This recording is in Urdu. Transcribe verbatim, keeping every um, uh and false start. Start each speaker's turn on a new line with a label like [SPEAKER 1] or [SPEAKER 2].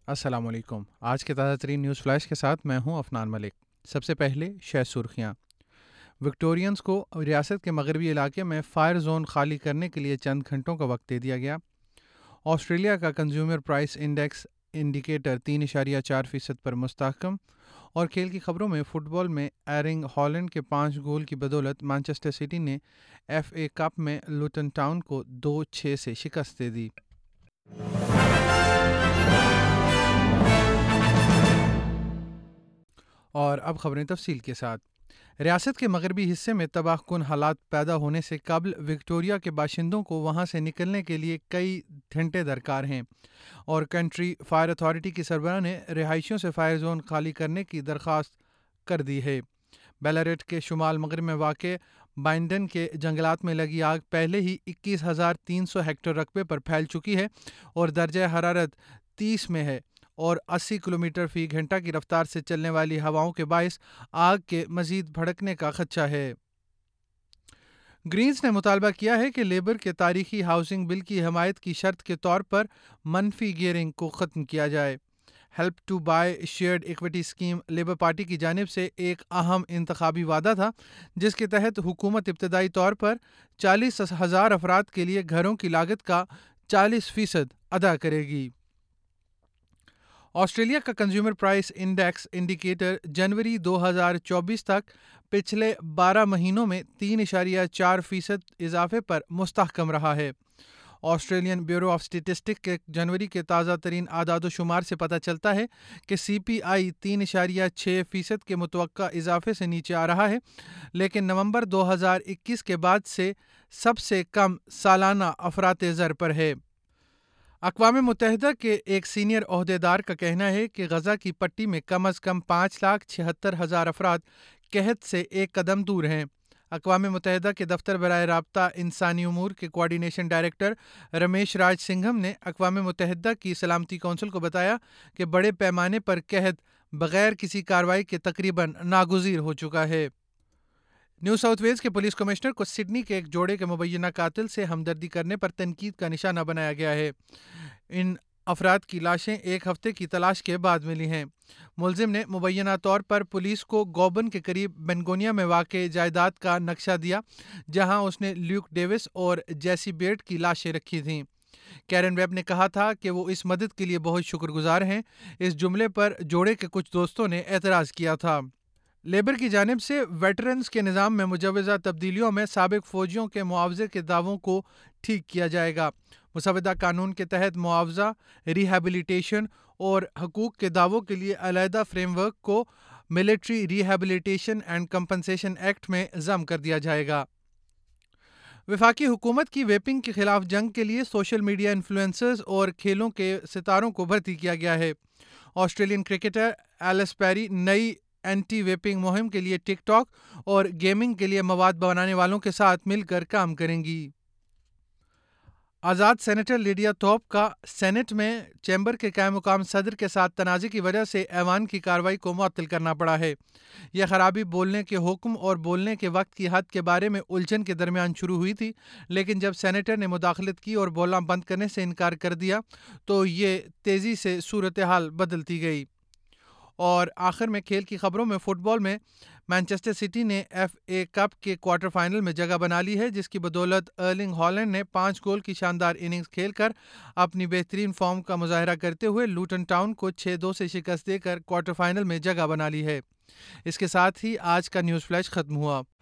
[SPEAKER 1] السلام علیکم۔ آج کے تازہ ترین نیوز فلیش کے ساتھ میں ہوں عفنان ملک۔ سب سے پہلے شہ سرخیاں۔ وکٹورینز کو ریاست کے مغربی علاقے میں فائر زون خالی کرنے کے لیے چند گھنٹوں کا وقت دے دیا گیا۔ آسٹریلیا کا کنزیومر پرائس انڈیکس انڈیکیٹر تین اشاریہ چار فیصد پر مستحکم۔ اور کھیل کی خبروں میں فٹ بال میں ایرنگ ہالینڈ کے پانچ گول کی بدولت مانچسٹر سٹی نے ایف اے کپ میں لوٹن ٹاؤن کو دو چھ سے شکست دے دی۔ اور اب خبریں تفصیل کے ساتھ۔ ریاست کے مغربی حصے میں تباہ کن حالات پیدا ہونے سے قبل وکٹوریا کے باشندوں کو وہاں سے نکلنے کے لیے کئی گھنٹے درکار ہیں، اور کنٹری فائر اتھارٹی کی سربراہ نے رہائشیوں سے فائر زون خالی کرنے کی درخواست کر دی ہے۔ بیلاریٹ کے شمال مغرب میں واقع بائنڈن کے جنگلات میں لگی آگ پہلے ہی اکیس ہزار تین سو ہیکٹر رقبے پر پھیل چکی ہے اور درجہ حرارت تیس میں ہے، اور اسی کلومیٹر فی گھنٹہ کی رفتار سے چلنے والی ہواؤں کے باعث آگ کے مزید بھڑکنے کا خدشہ ہے۔ گرینز نے مطالبہ کیا ہے کہ لیبر کے تاریخی ہاؤسنگ بل کی حمایت کی شرط کے طور پر منفی گیئرنگ کو ختم کیا جائے۔ Help to buy shared equity scheme Labour Party کی جانب سے ایک اہم انتخابی وعدہ تھا، جس کے تحت حکومت ابتدائی طور پر چالیس ہزار افراد کے لیے گھروں کی لاگت کا چالیس فیصد ادا کرے گی۔ آسٹریلیا کا کنزیومر پرائس انڈیکس انڈیکیٹر جنوری دو ہزار چوبیس تک پچھلے بارہ مہینوں میں تین اشاریہ چار فیصد اضافے پر مستحکم رہا ہے۔ آسٹریلین بیورو آف اسٹیٹسٹکس کے جنوری کے تازہ ترین اعداد و شمار سے پتہ چلتا ہے کہ سی پی آئی تین اشاریہ چھ فیصد کے متوقع اضافے سے نیچے آ رہا ہے، لیکن نومبر دو ہزار اکیس کے بعد سے سب سے کم سالانہ افراط زر پر ہے۔ اقوام متحدہ کے ایک سینئر عہدیدار کا کہنا ہے کہ غزہ کی پٹی میں کم از کم پانچ لاکھ چھہتر ہزار افراد قحط سے ایک قدم دور ہیں۔ اقوام متحدہ کے دفتر برائے رابطہ انسانی امور کے coordination director Ramesh Rajasingham نے اقوام متحدہ کی سلامتی کونسل کو بتایا کہ بڑے پیمانے پر قحط بغیر کسی کارروائی کے تقریباً ناگزیر ہو چکا ہے۔ نیو ساؤتھ ویلز کے پولیس کمشنر کو سڈنی کے ایک جوڑے کے مبینہ قاتل سے ہمدردی کرنے پر تنقید کا نشانہ بنایا گیا ہے۔ ان افراد کی لاشیں ایک ہفتے کی تلاش کے بعد ملی ہیں۔ ملزم نے مبینہ طور پر پولیس کو گوبن کے قریب بینگونیا میں واقع جائیداد کا نقشہ دیا، جہاں اس نے لیوک ڈیوس اور جیسی بیٹ کی لاشیں رکھی تھیں۔ کیرن ویب نے کہا تھا کہ وہ اس مدد کے لیے بہت شکر گزار ہیں۔ اس جملے پر جوڑے کے کچھ دوستوں نے اعتراض کیا تھا۔ لیبر کی جانب سے ویٹرنز کے نظام میں مجوزہ تبدیلیوں میں سابق فوجیوں کے معاوضے کے دعووں کو ٹھیک کیا جائے گا۔ مسودہ قانون کے تحت معاوضہ، ریہیبلیٹیشن اور حقوق کے دعووں کے لیے علیحدہ فریم ورک کو military rehabilitation and compensation act میں ضم کر دیا جائے گا۔ وفاقی حکومت کی ویپنگ کے خلاف جنگ کے لیے سوشل میڈیا انفلوئنسرز اور کھیلوں کے ستاروں کو بھرتی کیا گیا ہے۔ آسٹریلین کرکٹر ایلس پیری نئی اینٹی ویپنگ مہم کے لیے ٹک ٹاک اور گیمنگ کے لیے مواد بنانے والوں کے ساتھ مل کر کام کریں گی۔ آزاد سینیٹر لیڈیا تھورپ کا سینٹ میں چیمبر کے قائم مقام صدر کے ساتھ تنازع کی وجہ سے ایوان کی کارروائی کو معطل کرنا پڑا ہے۔ یہ خرابی بولنے کے حکم اور بولنے کے وقت کی حد کے بارے میں الجھن کے درمیان شروع ہوئی تھی، لیکن جب سینیٹر نے مداخلت کی اور بولنا بند کرنے سے انکار کر دیا تو یہ تیزی سے صورتحال بدلتی گئی۔ اور آخر میں کھیل کی خبروں میں فٹ بال میں مانچسٹر سٹی نے ایف اے کپ کے کوارٹر فائنل میں جگہ بنا لی ہے، جس کی بدولت ارلنگ ہالینڈ نے پانچ گول کی شاندار اننگز کھیل کر اپنی بہترین فارم کا مظاہرہ کرتے ہوئے لوٹن ٹاؤن کو چھ دو سے شکست دے کر کوارٹر فائنل میں جگہ بنا لی ہے۔ اس کے ساتھ ہی آج کا نیوز فلیش ختم ہوا۔